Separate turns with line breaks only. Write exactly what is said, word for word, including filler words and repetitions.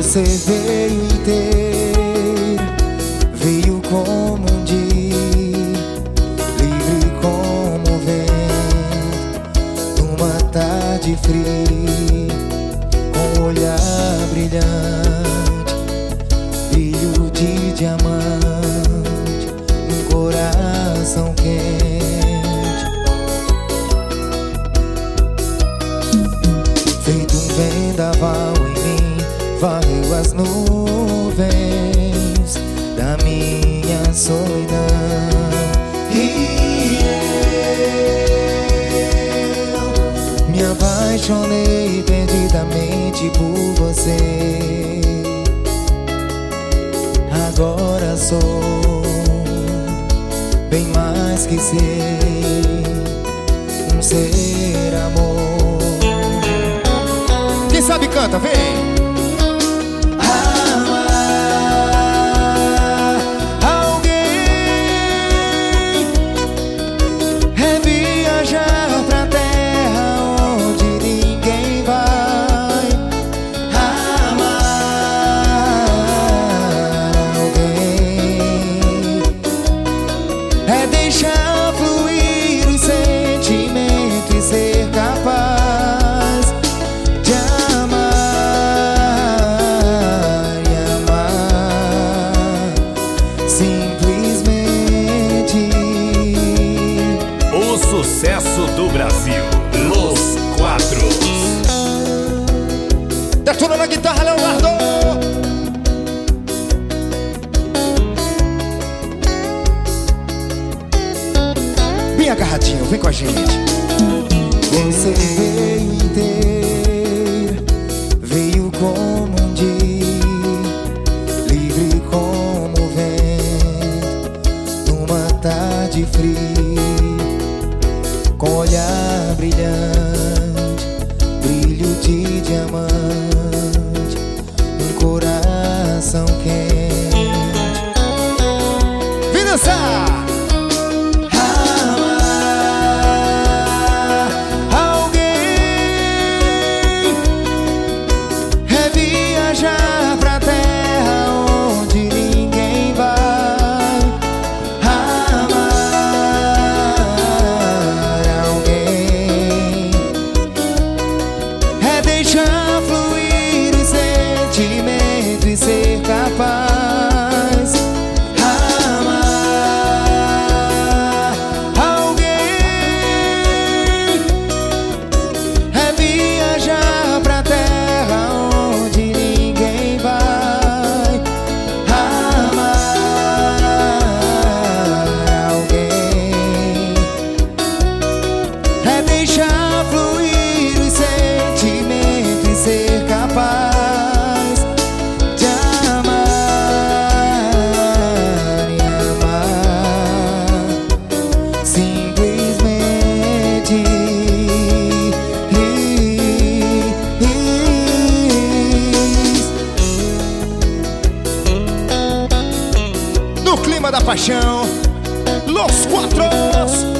Você veio inteiro, veio como um dia, livre como o vento, numa tarde fria, com um olhar brilhante, brilho de diamante, um coração quente, feito um vendaval em mim, varreu as nuvens da minha solidão. E eu me apaixonei perdidamente por você. Agora sou bem mais que ser, um ser amor. Quem sabe canta, vem! É deixar fluir o sentimento e ser capaz de amar e amar simplesmente.
O sucesso do Brasil, Los Quatro.
Detona na guitarra, Leonardo. Bem agarradinho, vem com a gente. Você veio inteiro, veio como um dia, livre como o vento, numa tarde fria, com olhar brilhante, brilho de diamante, um coração quente. Vem dançar! Deixar fluir o sentimento e ser capaz de amar alguém. É viajar pra terra onde ninguém vai. Amar alguém é deixar fluir o sentimento, ser capaz de amar e amar simplesmente. No clima da paixão, Los Quatro.